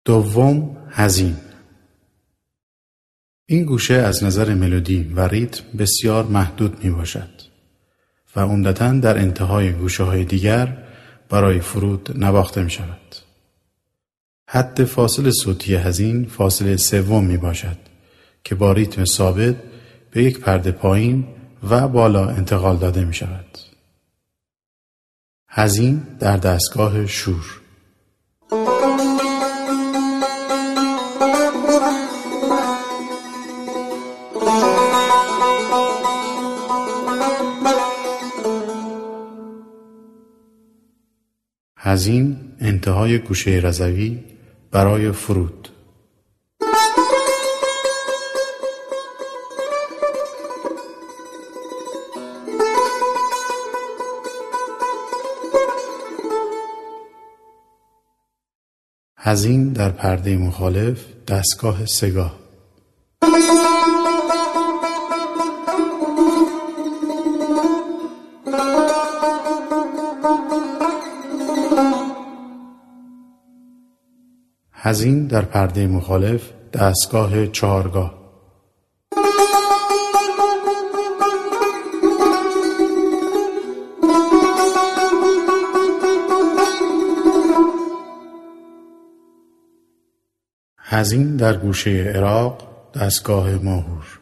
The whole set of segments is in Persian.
دوم، حزین. این گوشه از نظر ملودی و ریتم بسیار محدود می باشد و عمدتاً در انتهای گوشه های دیگر برای فرود نواخته می شود. حد فاصله صوتی حزین فاصله سوم می باشد که با ریتم ثابت به یک پرده پایین و بالا انتقال داده می شود. حزین در دستگاه شور. حزین انتهای گوشه رضوی برای فرود. حزین در پرده مخالف دستگاه سه‌گاه. حزین در پرده مخالف دستگاه چهارگاه. حزین در گوشه عراق دستگاه ماهور.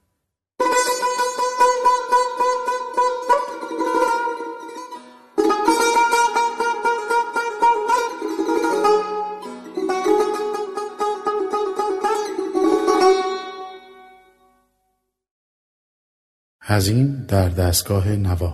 حزین در دستگاه نوا.